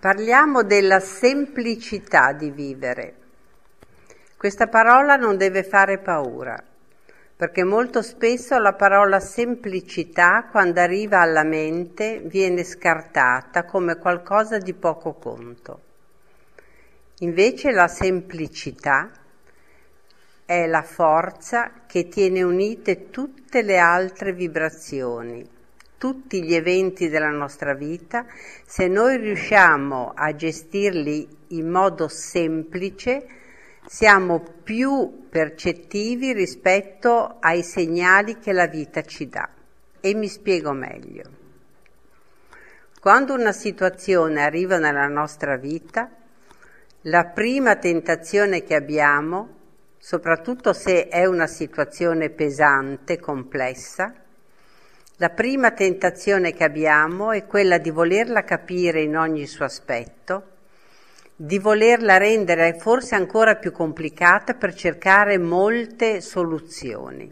Parliamo della semplicità di vivere. Questa parola non deve fare paura, perché molto spesso la parola semplicità, quando arriva alla mente, viene scartata come qualcosa di poco conto. Invece la semplicità è la forza che tiene unite tutte le altre vibrazioni, tutti gli eventi della nostra vita. Se noi riusciamo a gestirli in modo semplice, siamo più percettivi rispetto ai segnali che la vita ci dà. E mi spiego meglio. Quando una situazione arriva nella nostra vita, la prima tentazione che abbiamo, soprattutto se è una situazione pesante, complessa, la prima tentazione che abbiamo è quella di volerla capire in ogni suo aspetto, di volerla rendere forse ancora più complicata per cercare molte soluzioni.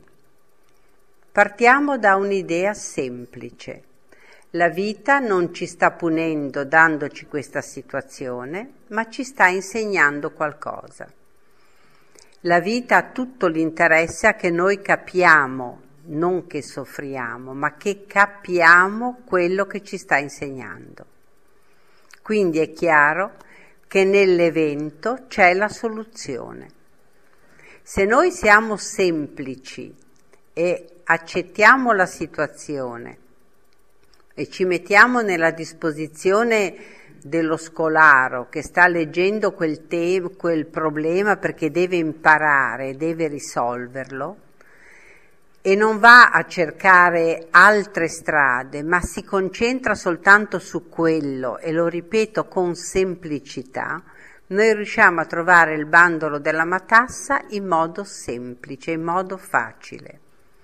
Partiamo da un'idea semplice. La vita non ci sta punendo dandoci questa situazione, ma ci sta insegnando qualcosa. La vita ha tutto l'interesse a che noi capiamo, non che soffriamo, ma che capiamo quello che ci sta insegnando. Quindi è chiaro che nell'evento c'è la soluzione. Se noi siamo semplici e accettiamo la situazione e ci mettiamo nella disposizione dello scolaro che sta leggendo quel problema perché deve imparare, deve risolverlo, e non va a cercare altre strade, ma si concentra soltanto su quello, e lo ripeto con semplicità, noi riusciamo a trovare il bandolo della matassa in modo semplice, in modo facile.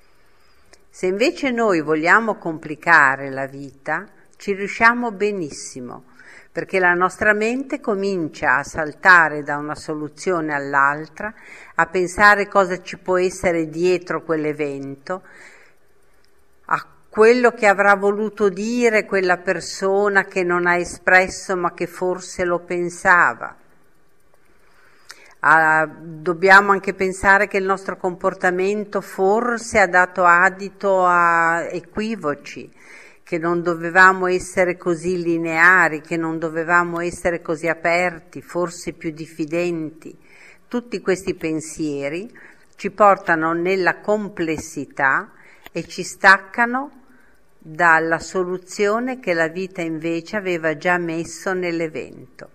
Se invece noi vogliamo complicare la vita, ci riusciamo benissimo, perché la nostra mente comincia a saltare da una soluzione all'altra, a pensare cosa ci può essere dietro quell'evento, a quello che avrà voluto dire quella persona che non ha espresso ma che forse lo pensava. Dobbiamo anche pensare che il nostro comportamento forse ha dato adito a equivoci, che non dovevamo essere così lineari, che non dovevamo essere così aperti, forse più diffidenti. Tutti questi pensieri ci portano nella complessità e ci staccano dalla soluzione che la vita invece aveva già messo nell'evento.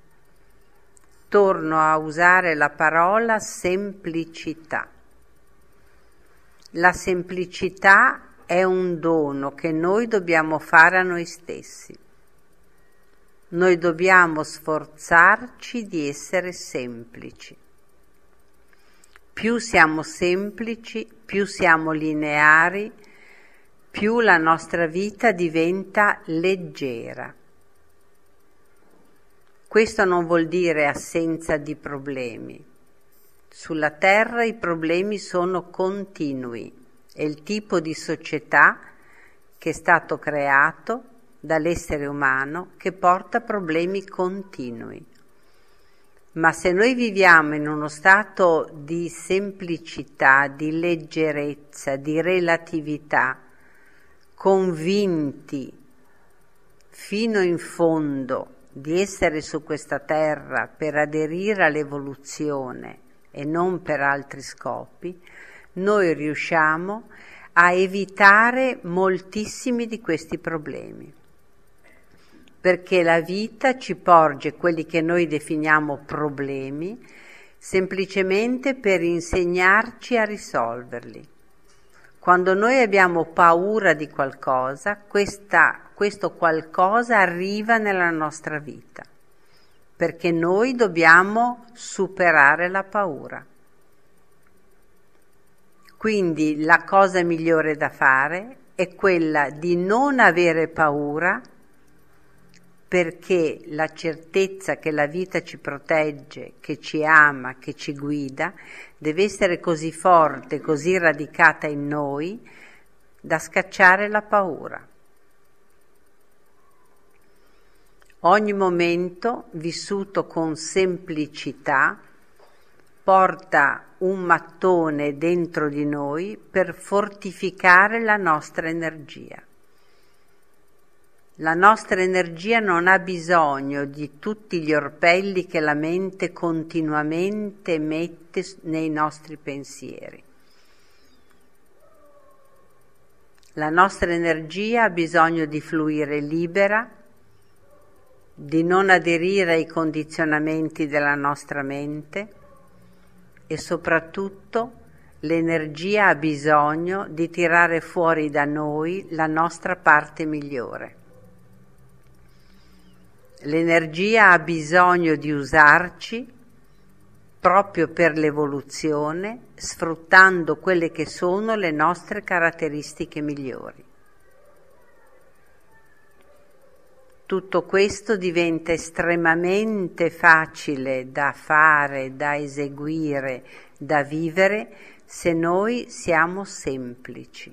Torno a usare la parola semplicità. La semplicità è un dono che noi dobbiamo fare a noi stessi. Noi dobbiamo sforzarci di essere semplici. Più siamo semplici, più siamo lineari, più la nostra vita diventa leggera. Questo non vuol dire assenza di problemi. Sulla Terra i problemi sono continui. È il tipo di società che è stato creato dall'essere umano che porta problemi continui. Ma se noi viviamo in uno stato di semplicità, di leggerezza, di relatività, convinti fino in fondo di essere su questa terra per aderire all'evoluzione e non per altri scopi, noi riusciamo a evitare moltissimi di questi problemi, perché la vita ci porge quelli che noi definiamo problemi semplicemente per insegnarci a risolverli. Quando noi abbiamo paura di qualcosa, questo qualcosa arriva nella nostra vita, perché noi dobbiamo superare la paura. Quindi la cosa migliore da fare è quella di non avere paura, perché la certezza che la vita ci protegge, che ci ama, che ci guida, deve essere così forte, così radicata in noi, da scacciare la paura. Ogni momento vissuto con semplicità porta un mattone dentro di noi per fortificare la nostra energia. La nostra energia non ha bisogno di tutti gli orpelli che la mente continuamente mette nei nostri pensieri. La nostra energia ha bisogno di fluire libera, di non aderire ai condizionamenti della nostra mente e soprattutto l'energia ha bisogno di tirare fuori da noi la nostra parte migliore. L'energia ha bisogno di usarci proprio per l'evoluzione, sfruttando quelle che sono le nostre caratteristiche migliori. Tutto questo diventa estremamente facile da fare, da eseguire, da vivere se noi siamo semplici.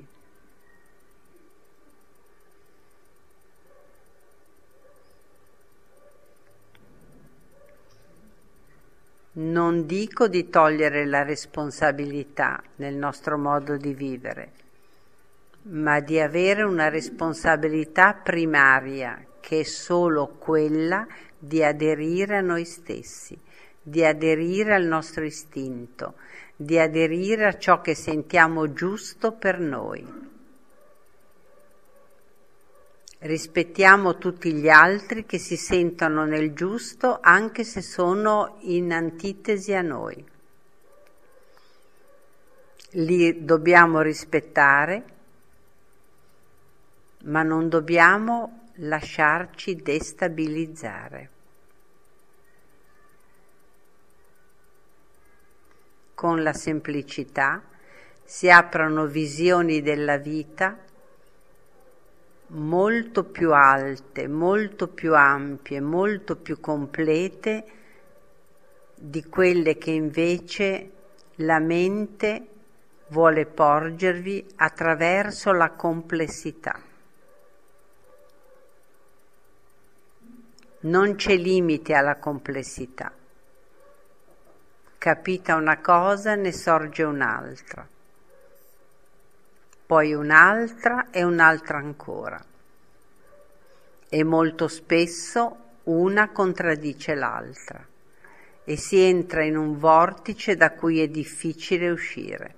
Non dico di togliere la responsabilità nel nostro modo di vivere, ma di avere una responsabilità primaria, che è solo quella di aderire a noi stessi, di aderire al nostro istinto, di aderire a ciò che sentiamo giusto per noi. Rispettiamo tutti gli altri che si sentono nel giusto anche se sono in antitesi a noi. Li dobbiamo rispettare, ma non dobbiamo lasciarci destabilizzare. Con la semplicità si aprono visioni della vita molto più alte, molto più ampie, molto più complete di quelle che invece la mente vuole porgervi attraverso la complessità. Non c'è limite alla complessità. Capita una cosa, ne sorge un'altra. Poi un'altra e un'altra ancora. E molto spesso una contraddice l'altra e si entra in un vortice da cui è difficile uscire.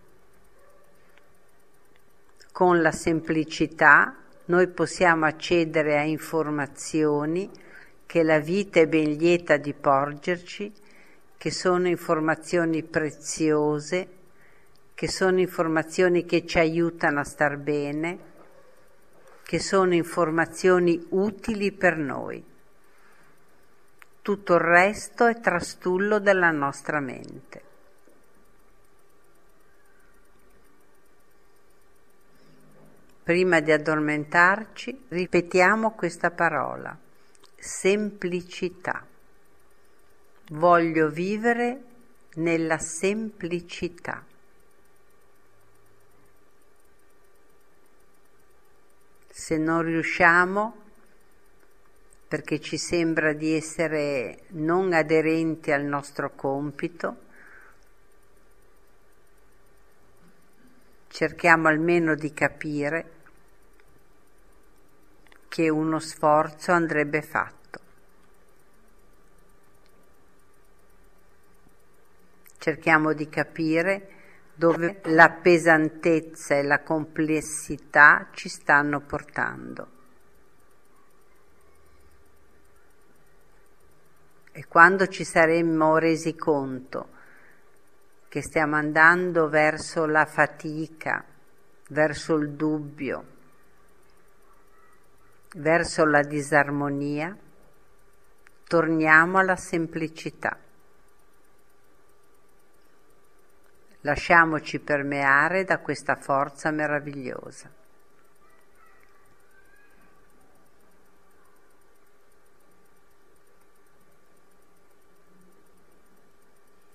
Con la semplicità noi possiamo accedere a informazioni che la vita è ben lieta di porgerci, che sono informazioni preziose, che sono informazioni che ci aiutano a star bene, che sono informazioni utili per noi. Tutto il resto è trastullo della nostra mente. Prima di addormentarci, ripetiamo questa parola: semplicità. Voglio vivere nella semplicità. Se non riusciamo, perché ci sembra di essere non aderenti al nostro compito, cerchiamo almeno di capire che uno sforzo andrebbe fatto. Cerchiamo di capire dove la pesantezza e la complessità ci stanno portando. E quando ci saremmo resi conto che stiamo andando verso la fatica, verso il dubbio, verso la disarmonia, torniamo alla semplicità. Lasciamoci permeare da questa forza meravigliosa.